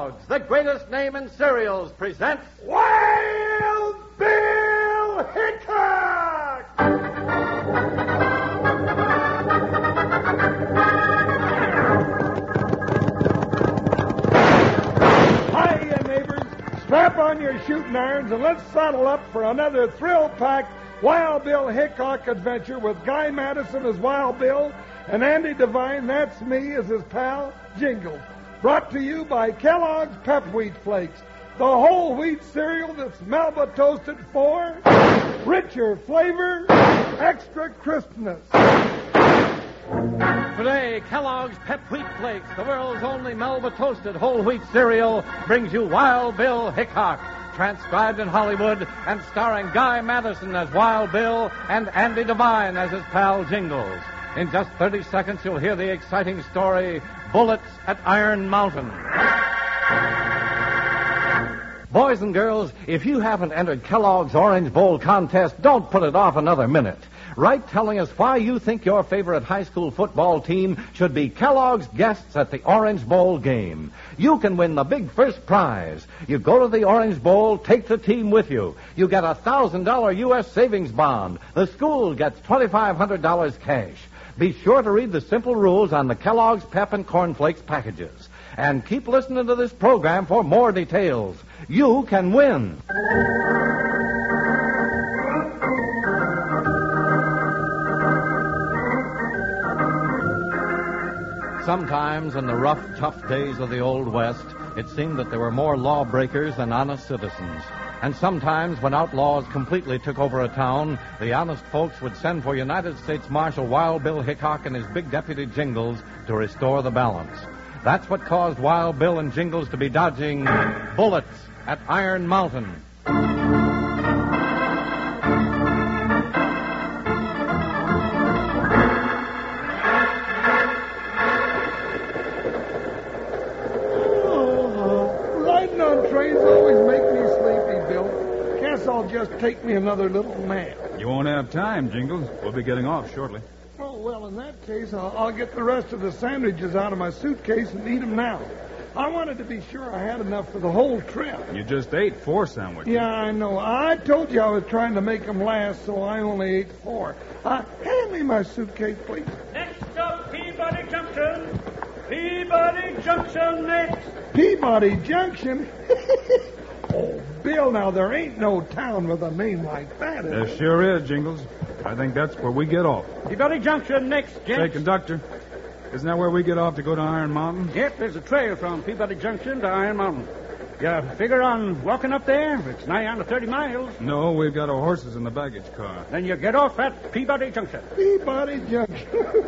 Kellogg's, the greatest name in cereals, presents Wild Bill Hickok! Hiya, neighbors. Strap on your shooting irons and let's saddle up for another thrill-packed Wild Bill Hickok adventure with Guy Madison as Wild Bill and Andy Devine, that's me, as his pal, Jingles. Brought to you by Kellogg's Pep Wheat Flakes, the whole wheat cereal that's Melba toasted for richer flavor, extra crispness. Today, Kellogg's Pep Wheat Flakes, the world's only Melba toasted whole wheat cereal, brings you Wild Bill Hickok, transcribed in Hollywood and starring Guy Madison as Wild Bill and Andy Devine as his pal Jingles. In just 30 seconds, you'll hear the exciting story, Bullets at Iron Mountain. Boys and girls, if you haven't entered Kellogg's Orange Bowl contest, don't put it off another minute. Write telling us why you think your favorite high school football team should be Kellogg's guests at the Orange Bowl game. You can win the big first prize. You go to the Orange Bowl, take the team with you. You get a $1,000 U.S. savings bond. The school gets $2,500 cash. Be sure to read the simple rules on the Kellogg's Pep and Corn Flakes packages. And keep listening to this program for more details. You can win. Sometimes in the rough, tough days of the Old West, it seemed that there were more lawbreakers than honest citizens. And sometimes when outlaws completely took over a town, the honest folks would send for United States Marshal Wild Bill Hickok and his big deputy Jingles to restore the balance. That's what caused Wild Bill and Jingles to be dodging bullets at Iron Mountain. Riding on trains always make me sleepy, Bill. Guess I'll just take me another little nap. You won't have time, Jingles. We'll be getting off shortly. Oh, well, in that case, I'll get the rest of the sandwiches out of my suitcase and eat them now. I wanted to be sure I had enough for the whole trip. You just ate 4 sandwiches. Yeah, I know. I told you I was trying to make them last, so I only ate 4. Hand me my suitcase, please. Next up, Peabody Junction. Peabody Junction next. Peabody Junction? Oh, Bill, now there ain't no town with a name like that, is There there? sure is, Jingles. I think that's where we get off. Peabody Junction next, Say, gents. conductor, isn't that where we get off to go to Iron Mountain? Yep, there's a trail from Peabody Junction to Iron Mountain. You figure on walking up there? It's nigh on to 30 miles. No, we've got our horses in the baggage car. Then you get off at Peabody Junction. Peabody Junction.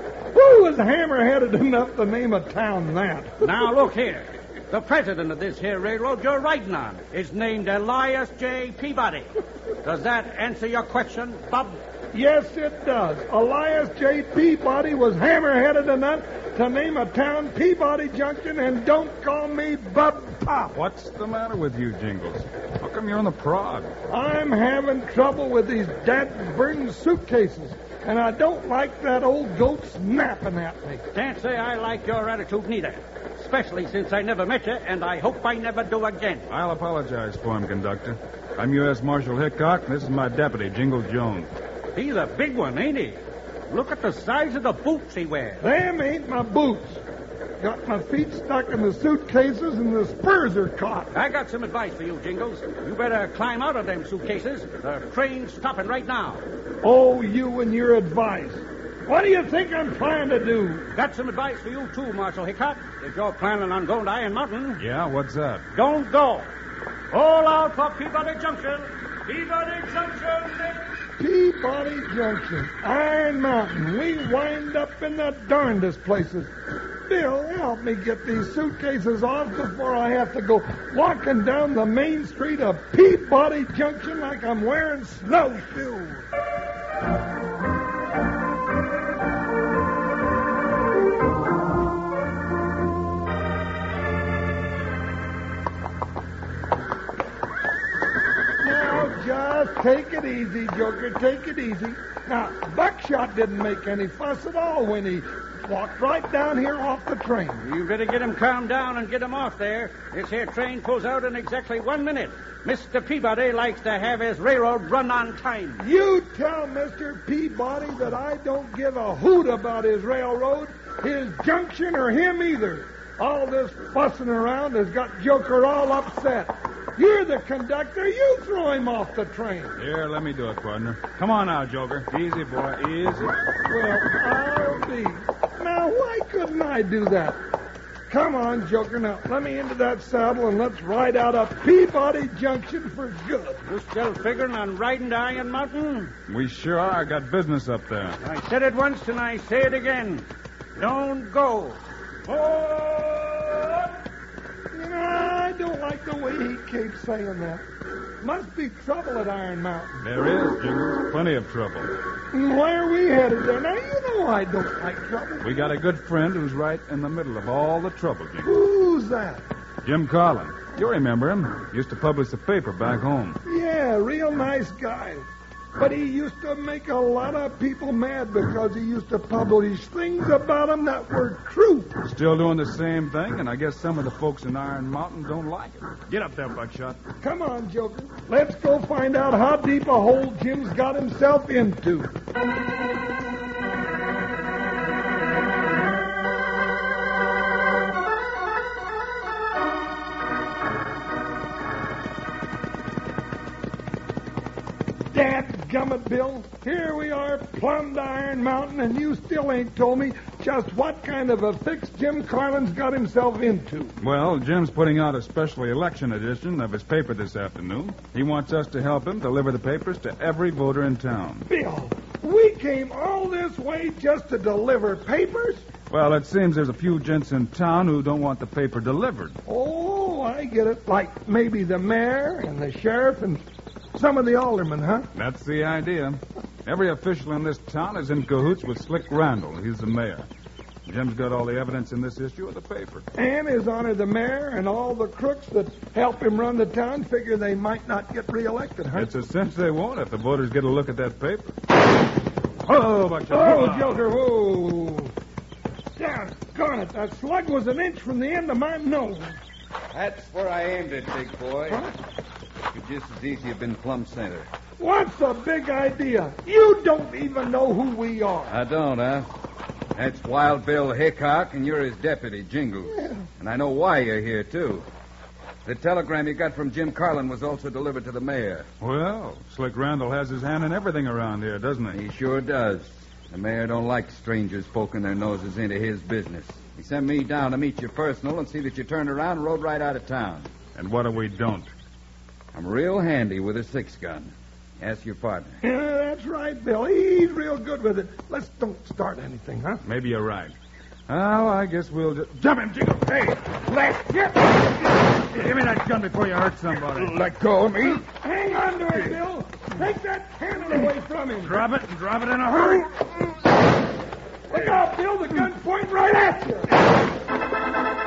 Who was hammer-headed enough to name a town that? Now, look here. The president of this here railroad you're riding on is named Elias J. Peabody. Does that answer your question, Bob? Yes, it does. Elias J. Peabody was hammer-headed enough to name a town Peabody Junction, and don't call me Bub Pop. What's the matter with you, Jingles? How come you're on the prod? I'm having trouble with these dad-burning suitcases, and I don't like that old goat snapping at me. Can't say I like your attitude neither. Especially since I never met you, and I hope I never do again. I'll apologize for him, conductor. I'm U.S. Marshal Hickok, and this is my deputy, Jingles Jones. He's a big one, ain't he? Look at the size of the boots he wears. Them ain't my boots. Got my feet stuck in the suitcases, and the spurs are caught. I got some advice for you, Jingles. You better climb out of them suitcases. The train's stopping right now. Oh, you and your advice. What do you think I'm trying to do? Got some advice for you, too, Marshal Hickok. If you're planning on going to Iron Mountain, Yeah, what's that? don't go. All out for Peabody Junction. Peabody Junction next. Peabody Junction, Iron Mountain. We wind up in the darndest places. Bill, help me get these suitcases off before I have to go walking down the main street of Peabody Junction like I'm wearing snowshoes. Now, just take it easy, Joker. Take it easy. Now, Buckshot didn't make any fuss at all when he walked right down here off the train. You better get him calmed down and get him off there. This here train pulls out in exactly 1 minute. Mr. Peabody likes to have his railroad run on time. You tell Mr. Peabody that I don't give a hoot about his railroad, his junction, or him either. All this fussing around has got Joker all upset. You're the conductor. You throw him off the train. Here, let me do it, partner. Come on now, Joker. Easy, boy. Easy. Well, I'll be. Now, why couldn't I do that? Come on, Joker. Now, let me into that saddle and let's ride out of Peabody Junction for good. You still figuring on riding to Iron Mountain? We sure are. Got business up there. I said it once and I say it again. Don't go. I don't like the way he keeps saying that. Must be trouble at Iron Mountain. There is, Jingles. Plenty of trouble. Why are we headed there? Now, you know I don't like trouble. We got a good friend who's right in the middle of all the trouble, Jingles. Who's that? Jim Carlin. You remember him. Used to publish a paper back home. Yeah, real nice guy. But he used to make a lot of people mad because he used to publish things about him that were true. Still doing the same thing, and I guess some of the folks in Iron Mountain don't like it. Get up there, Buckshot. Come on, Joker. Let's go find out how deep a hole Jim's got himself into. Dadgummit, Bill. Here we are, plumb to Iron Mountain, and you still ain't told me just what kind of a fix Jim Carlin's got himself into. Well, Jim's putting out a special election edition of his paper this afternoon. He wants us to help him deliver the papers to every voter in town. Bill, we came all this way just to deliver papers? Well, it seems there's a few gents in town who don't want the paper delivered. Oh, I get it. Like maybe the mayor and the sheriff and some of the aldermen, huh? That's the idea. Every official in this town is in cahoots with Slick Randall. He's the mayor. Jim's got all the evidence in this issue of the paper. And His Honor the mayor and all the crooks that help him run the town figure they might not get reelected, huh? It's a cinch they won't if the voters get a look at that paper. Oh, Buckshot. Oh, Joker, whoa. Doggone it, that slug was an inch from the end of my nose. That's where I aimed it, big boy. Huh? Could just as easy have been plumb center. What's the big idea? You don't even know who we are. I don't, huh? That's Wild Bill Hickok, and you're his deputy, Jingles. Yeah. And I know why you're here, too. The telegram you got from Jim Carlin was also delivered to the mayor. Well, Slick Randall has his hand in everything around here, doesn't he? He sure does. The mayor don't like strangers poking their noses into his business. He sent me down to meet you personal and see that you turned around and rode right out of town. And what if we don't? I'm real handy with a 6-gun. Ask your partner. Yeah, that's right, Bill. He's real good with it. Let's don't start anything, huh? Maybe you're right. Well, I guess we'll just... Jump him, Jingles! Hey! Give me that gun before you hurt somebody. Let go of me. Hang on to it, Bill. Take that cannon away from him. Drop it, and drop it in a hurry. Look out, Bill. The gun's pointing right at you.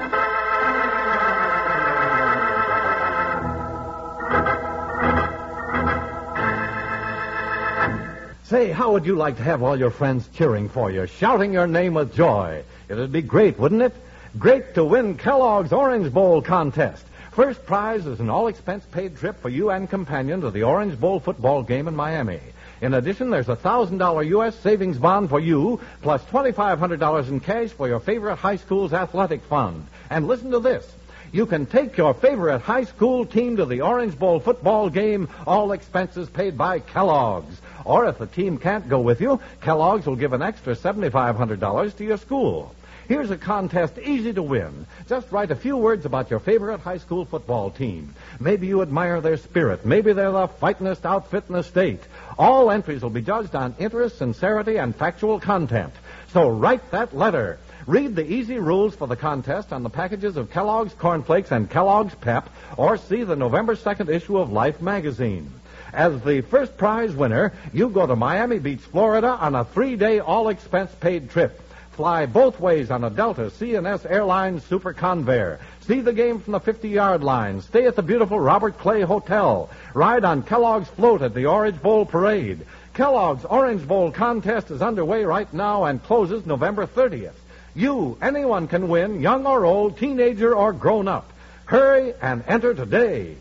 Say, how would you like to have all your friends cheering for you, shouting your name with joy? It'd be great, wouldn't it? Great to win Kellogg's Orange Bowl contest. First prize is an all-expense-paid trip for you and companion to the Orange Bowl football game in Miami. In addition, there's a $1,000 U.S. savings bond for you, plus $2,500 in cash for your favorite high school's athletic fund. And listen to this. You can take your favorite high school team to the Orange Bowl football game, all expenses paid by Kellogg's. Or if the team can't go with you, Kellogg's will give an extra $7,500 to your school. Here's a contest easy to win. Just write a few words about your favorite high school football team. Maybe you admire their spirit. Maybe they're the fightingest outfit in the state. All entries will be judged on interest, sincerity, and factual content. So write that letter. Read the easy rules for the contest on the packages of Kellogg's Corn Flakes and Kellogg's Pep, or see the November 2nd issue of Life magazine. As the first prize winner, you go to Miami Beach, Florida on a 3-day all-expense-paid trip. Fly both ways on a Delta C&S Airlines Super Convair. See the game from the 50-yard line. Stay at the beautiful Robert Clay Hotel. Ride on Kellogg's float at the Orange Bowl Parade. Kellogg's Orange Bowl contest is underway right now and closes November 30th. Anyone can win, young or old, teenager or grown up. Hurry and enter today.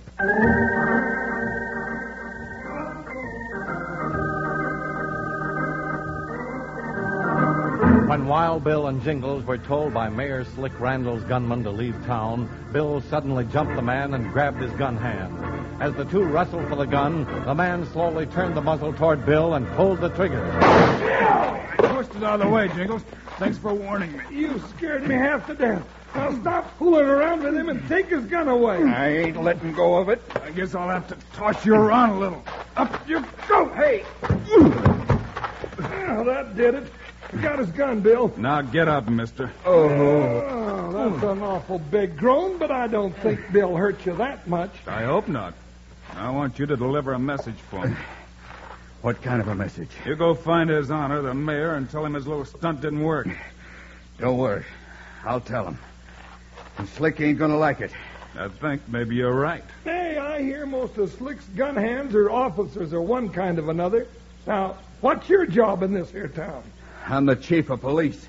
When Wild Bill and Jingles were told by Mayor Slick Randall's gunman to leave town, Bill suddenly jumped the man and grabbed his gun hand. As the two wrestled for the gun, the man slowly turned the muzzle toward Bill and pulled the trigger. Pushed it out of the way, Jingles. Thanks for warning me. You scared me half to death. Now stop fooling around with him and take his gun away. I ain't letting go of it. I guess I'll have to toss you around a little. Up you go. Hey. Well, that did it. You got his gun, Bill. Now get up, mister. Oh, that's an awful big groan, but I don't think Bill hurt you that much. I hope not. I want you to deliver a message for me. What kind of a message? You go find His Honor, the mayor, and tell him his little stunt didn't work. Don't worry. I'll tell him. And Slick ain't gonna like it. I think maybe you're right. Hey, I hear most of Slick's gun hands or officers are one kind of another. Now, what's your job in this here town? I'm the chief of police.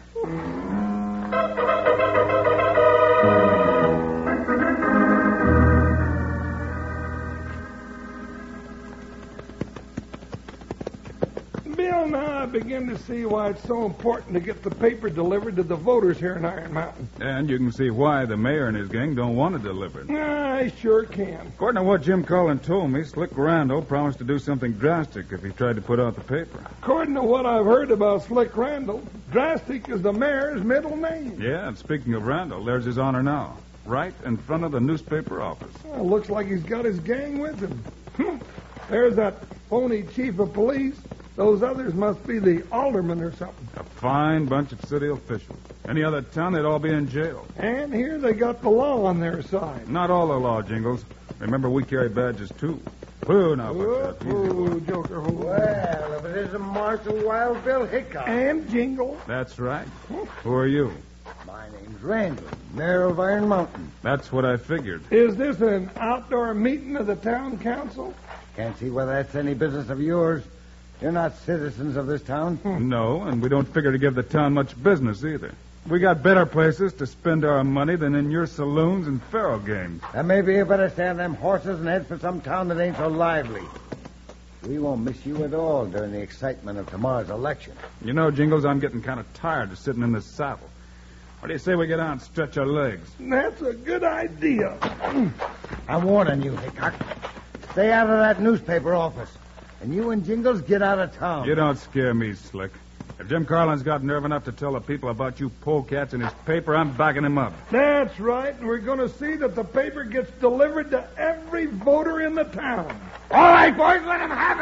Bill, now I begin to see why it's so important to get the paper delivered to the voters here in Iron Mountain. And you can see why the mayor and his gang don't want it delivered. I sure can. According to what Jim Carlin told me, Slick Randall promised to do something drastic if he tried to put out the paper. According to what I've heard about Slick Randall, drastic is the mayor's middle name. Yeah, and speaking of Randall, there's His Honor now, right in front of the newspaper office. Well, looks like he's got his gang with him. There's that phony chief of police. Those others must be the aldermen or something. A fine bunch of city officials. Any other town, they'd all be in jail. And here they got the law on their side. Not all the law, Jingles. Remember, we carry badges, too. Whoa, now, what's that? Oh, Joker. Well, if it isn't Marshal Wild Bill Hickok. And Jingle. That's right. Who are you? My name's Randall, mayor of Iron Mountain. That's what I figured. Is this an outdoor meeting of the town council? Can't see whether that's any business of yours. You're not citizens of this town. No, and we don't figure to give the town much business either. We got better places to spend our money than in your saloons and faro games. And maybe you better stand them horses and head for some town that ain't so lively. We won't miss you at all during the excitement of tomorrow's election. You know, Jingles, I'm getting kind of tired of sitting in this saddle. What do you say we get out and stretch our legs? That's a good idea. I'm warning you, Hickok. Stay out of that newspaper office. And you and Jingles get out of town. You don't scare me, Slick. If Jim Carlin's got nerve enough to tell the people about you polecats in his paper, I'm backing him up. That's right, and we're going to see that the paper gets delivered to every voter in the town. All right, boys, let him have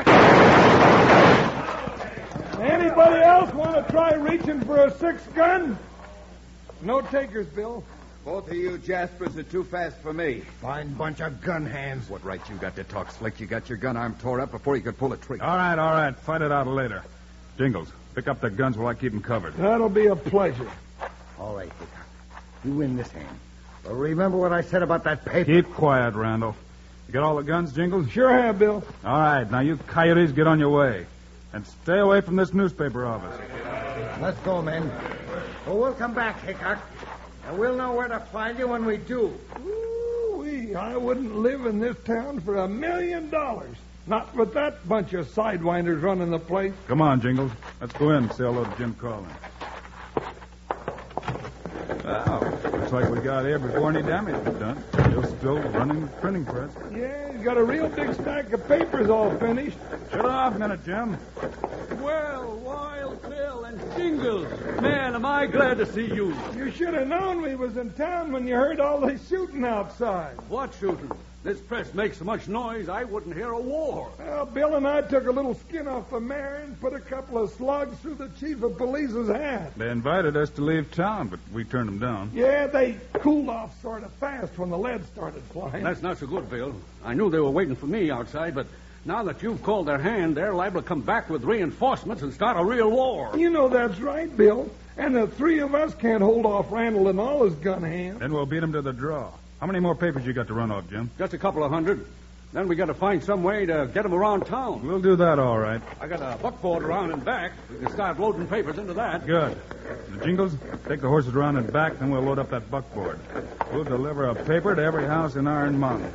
it. Anybody else want to try reaching for a sixth gun? No takers, Bill. Both of you Jaspers are too fast for me. Fine bunch of gun hands. What right you got to talk, Slick? You got your gun arm tore up before you could pull a trigger. All right. Fight it out later. Jingles, pick up the guns while I keep them covered. That'll be a pleasure. All right, Hickok. You win this hand. But remember what I said about that paper? Keep quiet, Randall. You got all the guns, Jingles? Sure have, Bill. All right, now you coyotes get on your way. And stay away from this newspaper office. Let's go, men. Well, we'll come back, Hickok. And we'll know where to find you when we do. Ooh-wee, I wouldn't live in this town for $1 million. Not with that bunch of sidewinders running the place. Come on, Jingles. Let's go in and say hello to Jim Carlin. Wow, looks like we got here before any damage was done. You're still running the printing press. Yeah, he's got a real big stack of papers all finished. Shut off a minute, Jim. Well, Wild Bill and Jingles. Man, am I glad to see you. You should have known we was in town when you heard all the shooting outside. What shooting? This press makes so much noise, I wouldn't hear a war. Well, Bill and I took a little skin off the mare and put a couple of slugs through the chief of police's hat. They invited us to leave town, but we turned them down. Yeah, they cooled off sort of fast when the lead started flying. That's not so good, Bill. I knew they were waiting for me outside, but now that you've called their hand, they're liable to come back with reinforcements and start a real war. You know that's right, Bill. And the three of us can't hold off Randall and all his gun hands. Then we'll beat them to the draw. How many more papers you got to run off, Jim? Just a couple of hundred. Then we got to find some way to get them around town. We'll do that all right. I got a buckboard around and back. We can start loading papers into that. Good. Now, Jingles, take the horses around and back, then we'll load up that buckboard. We'll deliver a paper to every house in Iron Mountain.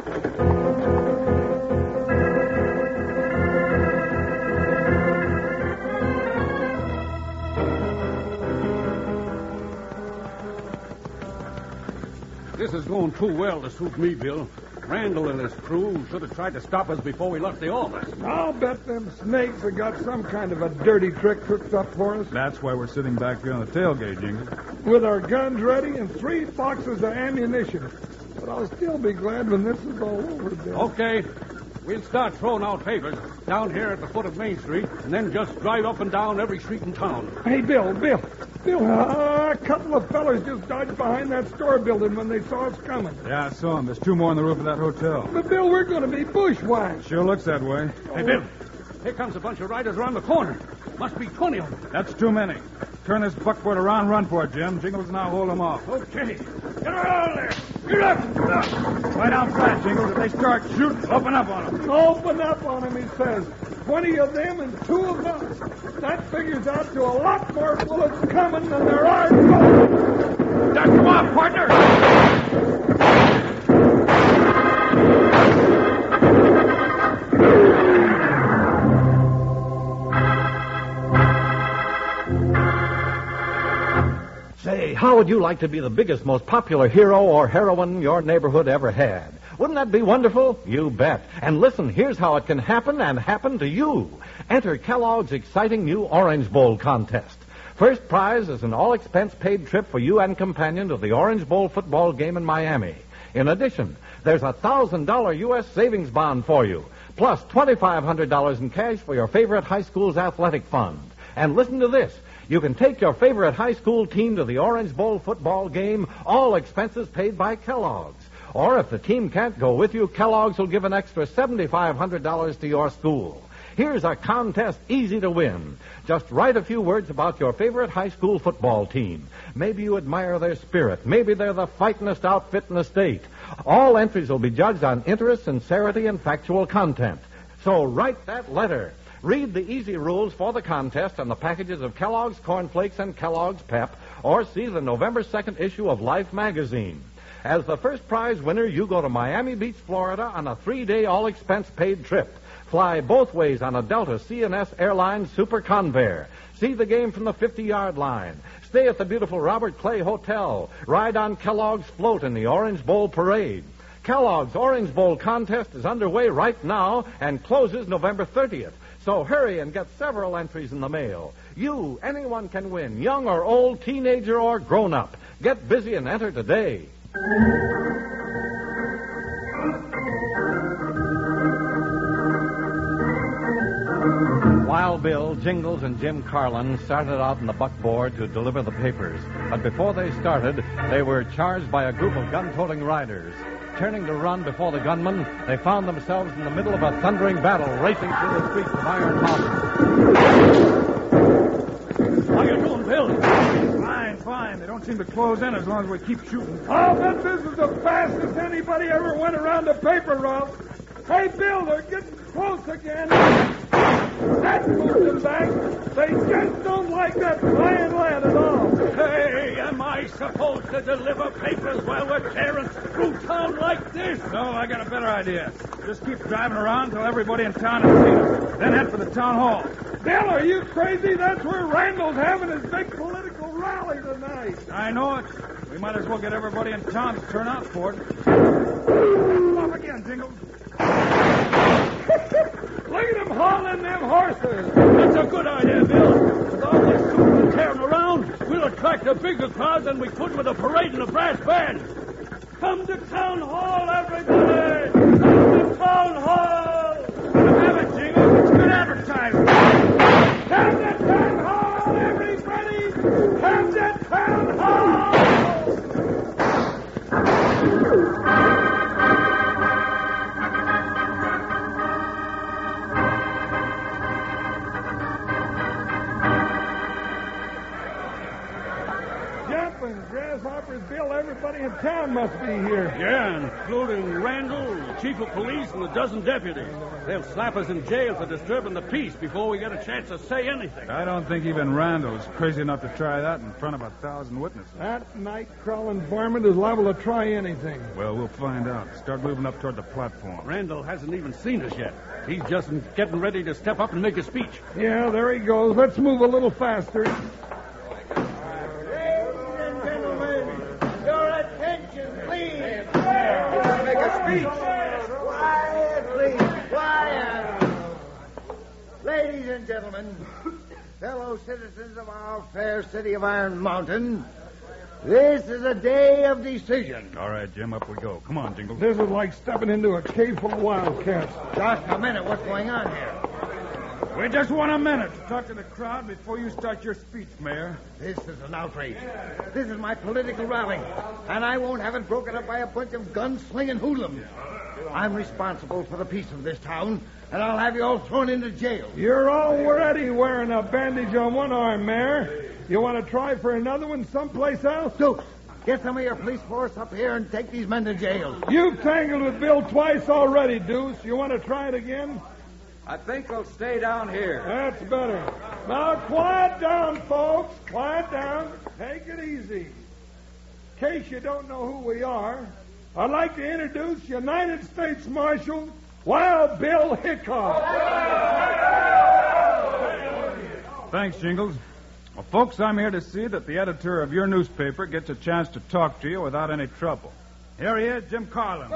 This is going too well to suit me, Bill. Randall and his crew should have tried to stop us before we left the office. I'll bet them snakes have got some kind of a dirty trick cooked up for us. That's why we're sitting back here on the tailgate, Jingles. With our guns ready and 3 boxes of ammunition. But I'll still be glad when this is all over, Bill. Okay. We'll start throwing out papers down here at the foot of Main Street and then just drive up and down every street in town. Hey, Bill, a couple of fellas just dodged behind that store building when they saw us coming. Yeah, I saw him. There's 2 more on the roof of that hotel. But, Bill, we're going to be bushwhacked. Sure looks that way. Hey, Bill, here comes a bunch of riders around the corner. Must be 20 of them. That's too many. Turn this buckboard around, run for it, Jim. Jingles and I'll hold them off. Okay. Get around there. Get up. Right down flat, Jingles. If they start shooting, open up on them. Open up on him, he says. 20 of them and 2 of us. That figures out to a lot more bullets coming than there are going. Dust them off, partner. Say, how would you like to be the biggest, most popular hero or heroine your neighborhood ever had? Wouldn't that be wonderful? You bet. And listen, here's how it can happen and happen to you. Enter Kellogg's exciting new Orange Bowl contest. First prize is an all-expense-paid trip for you and companion to the Orange Bowl football game in Miami. In addition, there's a $1,000 U.S. savings bond for you, plus $2,500 in cash for your favorite high school's athletic fund. And listen to this. You can take your favorite high school team to the Orange Bowl football game, all expenses paid by Kellogg's. Or if the team can't go with you, Kellogg's will give an extra $7,500 to your school. Here's a contest easy to win. Just write a few words about your favorite high school football team. Maybe you admire their spirit. Maybe they're the fightingest outfit in the state. All entries will be judged on interest, sincerity, and factual content. So write that letter. Read the easy rules for the contest on the packages of Kellogg's Corn Flakes and Kellogg's Pep, or see the November 2nd issue of Life magazine. As the first prize winner, you go to Miami Beach, Florida on a 3-day all-expense-paid trip. Fly both ways on a Delta CNS Airlines Super Convair. See the game from the 50-yard line. Stay at the beautiful Robert Clay Hotel. Ride on Kellogg's float in the Orange Bowl parade. Kellogg's Orange Bowl contest is underway right now and closes November 30th. So hurry and get several entries in the mail. Anyone can win, young or old, teenager or grown-up. Get busy and enter today. Wild Bill, Jingles, and Jim Carlin started out in the buckboard to deliver the papers. But before they started, they were charged by a group of gun-toting riders. Turning to run before the gunmen, they found themselves in the middle of a thundering battle racing through the streets of Iron Mountain. How you doing, Bill? Fine. They don't seem to close in as long as we keep shooting. I'll bet this is the fastest anybody ever went around a paper route. Hey, Bill, they're getting close again. That's moving back. They just don't like that flying lad at all. Hey, am I supposed to deliver papers while we're tearing through town like this? No, I got a better idea. Just keep driving around till everybody in town has seen us. Then head for the town hall. Bill, are you crazy? That's where Randall's having his big political rally tonight. I know it. We might as well get everybody in town to turn out for it. Off again, Jingles. Look at him hauling them horses. That's a good idea, Bill. With all this shooting and tearing around, we'll attract a bigger crowd than we could with a parade and a brass band. Come to town hall, everybody! Come to town hall! Have it, Jingles. It's good advertising. Come to town hall, everybody! Come to town hall! up and grasshoppers, Bill. Everybody in town must be here. Yeah, including Randall, the chief of police, and a dozen deputies. They'll slap us in jail for disturbing the peace before we get a chance to say anything. I don't think even Randall's crazy enough to try that in front of 1,000 witnesses. That night-crawling varmint is liable to try anything. Well, we'll find out. Start moving up toward the platform. Randall hasn't even seen us yet. He's just getting ready to step up and make a speech. Yeah, there he goes. Let's move a little faster. Ladies and gentlemen, your attention, please. Make a speech. Quiet, please. Quiet. Ladies and gentlemen, fellow citizens of our fair city of Iron Mountain, this is a day of decision. All right, Jim, up we go. Come on, Jingles. This is like stepping into a cave full of wildcats. Just a minute. What's going on here? We just want a minute to talk to the crowd before you start your speech, Mayor. This is an outrage. This is my political rally, and I won't have it broken up by a bunch of gun-slinging hoodlums. I'm responsible for the peace of this town, and I'll have you all thrown into jail. You're already wearing a bandage on one arm, Mayor. You want to try for another one someplace else? Dukes, get some of your police force up here and take these men to jail. You've tangled with Bill twice already, Deuce. You want to try it again? I think I'll stay down here. That's better. Now, quiet down, folks. Quiet down. Take it easy. In case you don't know who we are, I'd like to introduce United States Marshal Wild Bill Hickok. Thanks, Jingles. Well, folks, I'm here to see that the editor of your newspaper gets a chance to talk to you without any trouble. Here he is, Jim Carlin.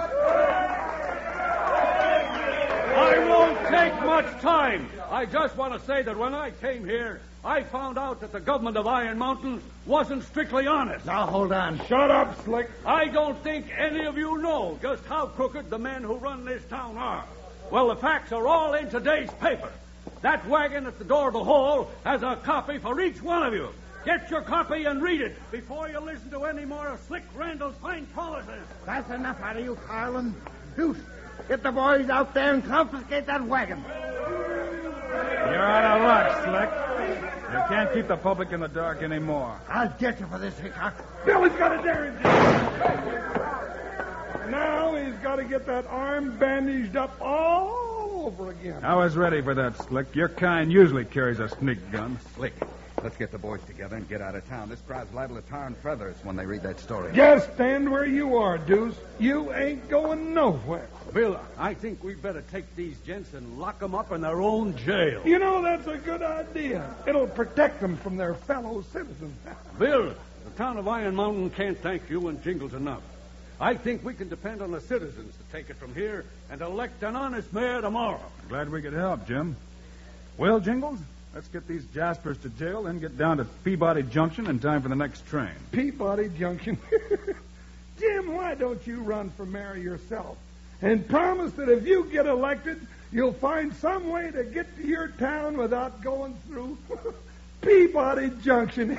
I won't take much time. I just want to say that when I came here, I found out that the government of Iron Mountain wasn't strictly honest. Now, hold on. Shut up, Slick. I don't think any of you know just how crooked the men who run this town are. Well, the facts are all in today's paper. That wagon at the door of the hall has a copy for each one of you. Get your copy and read it before you listen to any more of Slick Randall's fine promises. That's enough out of you, Carlin. Deuce, get the boys out there and confiscate that wagon. You're out of luck, Slick. You can't keep the public in the dark anymore. I'll get you for this, Hickok. Billy's got a daring. Now he's got to get that arm bandaged up all over again. I was ready for that, Slick. Your kind usually carries a sneak gun. Slick, let's get the boys together and get out of town. This crowd's liable to tar and feather us when they read that story. Just stand where you are, Deuce. You ain't going nowhere. Bill, I think we'd better take these gents and lock them up in their own jail. You know, that's a good idea. It'll protect them from their fellow citizens. Bill, the town of Iron Mountain can't thank you and Jingles enough. I think we can depend on the citizens to take it from here and elect an honest mayor tomorrow. Glad we could help, Jim. Well, Jingles, let's get these Jaspers to jail, then get down to Peabody Junction in time for the next train. Peabody Junction. Jim, why don't you run for mayor yourself? And promise that if you get elected, you'll find some way to get to your town without going through Peabody Junction.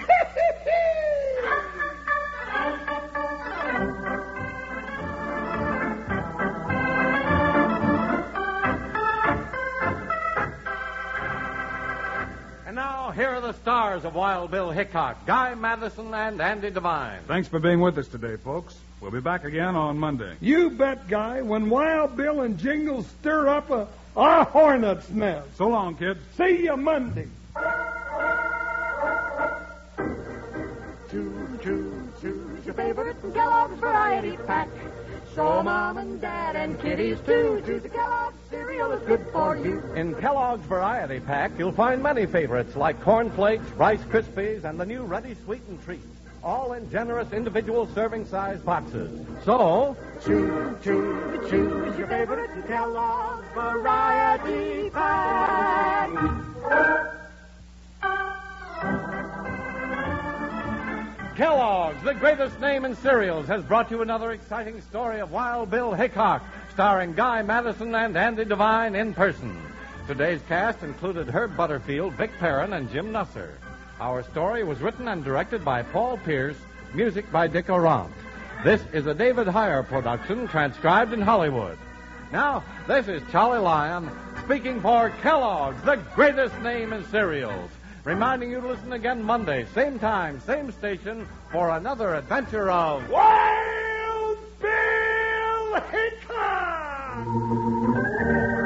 And now, here are the stars of Wild Bill Hickok, Guy Madison and Andy Devine. Thanks for being with us today, folks. We'll be back again on Monday. You bet, Guy, when Wild Bill and Jingles stir up a hornet's nest. So long, kids. See you Monday. Choose your favorite Kellogg's Variety Pack. So Mom and Dad and kiddies too. Choose the Kellogg's cereal, it's good for you. In Kellogg's Variety Pack, you'll find many favorites like Corn Flakes, Rice Krispies, and the new Ready Sweetened Treats, all in generous individual serving size boxes. So, Choose your favorite Kellogg's Variety Pack. Kellogg's, the greatest name in cereals, has brought you another exciting story of Wild Bill Hickok, starring Guy Madison and Andy Devine in person. Today's cast included Herb Butterfield, Vic Perrin, and Jim Nusser. Our story was written and directed by Paul Pierce, music by Dick Orant. This is a David Heyer production, transcribed in Hollywood. Now, this is Charlie Lyon speaking for Kellogg's, the greatest name in cereals. reminding you to listen again Monday, same time, same station, for another adventure of Wild Bill Hickok!